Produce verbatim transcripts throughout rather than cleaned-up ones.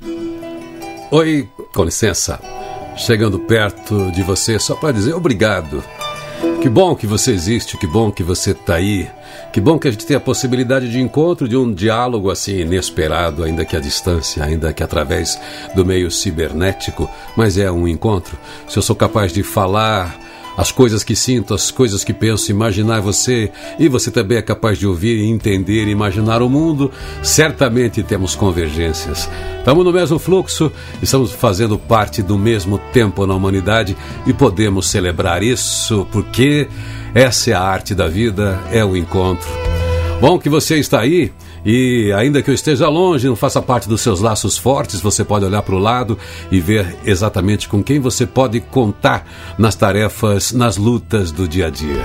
Oi, com licença. Chegando perto de você só para dizer obrigado. Que bom que você existe, que bom que você está aí. Que bom que a gente tem a possibilidade de encontro, de um diálogo assim inesperado, ainda que à distância, ainda que através do meio cibernético, mas é um encontro. Se eu sou capaz de falar as coisas que sinto, as coisas que penso, imaginar você, e você também é capaz de ouvir, entender, imaginar o mundo, certamente temos convergências. Estamos no mesmo fluxo, estamos fazendo parte do mesmo tempo na humanidade e podemos celebrar isso, porque essa é a arte da vida, é o encontro. Bom que você está aí. E ainda que eu esteja longe, não faça parte dos seus laços fortes, você pode olhar para o lado e ver exatamente com quem você pode contar nas tarefas, nas lutas do dia a dia.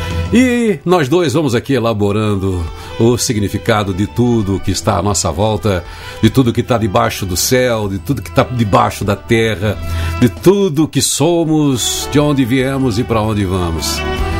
E nós dois vamos aqui elaborando o significado de tudo que está à nossa volta, de tudo que está debaixo do céu, de tudo que está debaixo da terra, de tudo que somos, de onde viemos e para onde vamos.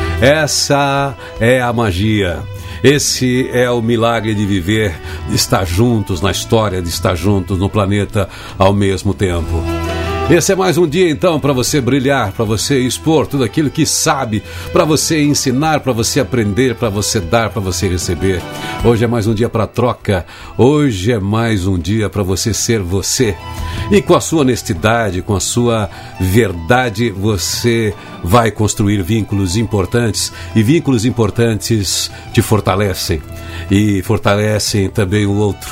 Essa é a magia. Esse é o milagre de viver, de estar juntos na história, de estar juntos no planeta ao mesmo tempo. Esse é mais um dia então para você brilhar, para você expor tudo aquilo que sabe, para você ensinar, para você aprender, para você dar, para você receber. Hoje é mais um dia para troca, hoje é mais um dia para você ser você. E com a sua honestidade, com a sua verdade, você vai construir vínculos importantes, e vínculos importantes te fortalecem e fortalecem também o outro.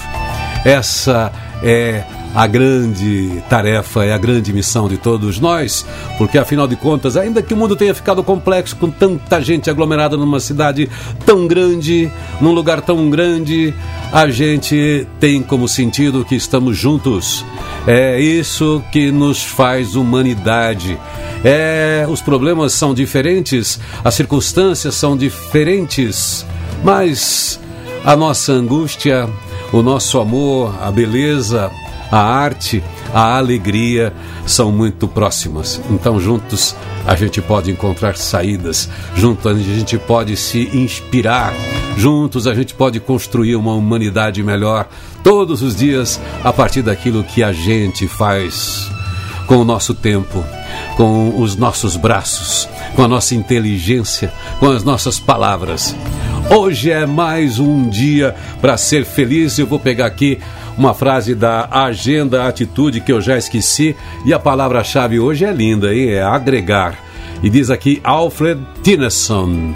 Essa é a grande tarefa, é a grande missão de todos nós, porque afinal de contas, ainda que o mundo tenha ficado complexo com tanta gente aglomerada numa cidade tão grande, num lugar tão grande, a gente tem como sentido que estamos juntos. É isso que nos faz humanidade. É, os problemas são diferentes, as circunstâncias são diferentes, mas a nossa angústia, o nosso amor, a beleza, a arte, a alegria são muito próximas. Então juntos a gente pode encontrar saídas, juntos a gente pode se inspirar, juntos a gente pode construir uma humanidade melhor todos os dias a partir daquilo que a gente faz com o nosso tempo, com os nossos braços, com a nossa inteligência, com as nossas palavras. Hoje é mais um dia para ser feliz. Eu vou pegar aqui uma frase da Agenda Atitude que eu já esqueci, e a palavra-chave hoje é linda, hein? É agregar. E diz aqui Alfred Tennyson: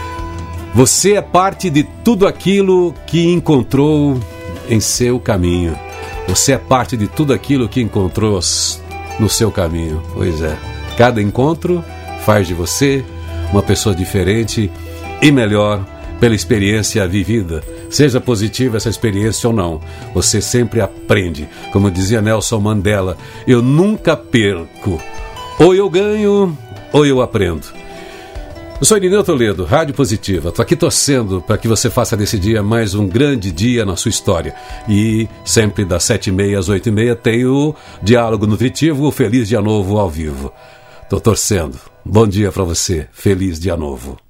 você é parte de tudo aquilo que encontrou em seu caminho. Você é parte de tudo aquilo que encontrou no seu caminho. Pois é, cada encontro faz de você uma pessoa diferente e melhor pela experiência vivida. Seja positiva essa experiência ou não, você sempre aprende. Como dizia Nelson Mandela, eu nunca perco. Ou eu ganho, ou eu aprendo. Eu sou Irineu Toledo, Rádio Positiva. Estou aqui torcendo para que você faça desse dia mais um grande dia na sua história. E sempre das sete e meia às oito e meia tem o Diálogo Nutritivo, o Feliz Dia Novo ao vivo. Estou torcendo. Bom dia para você. Feliz Dia Novo.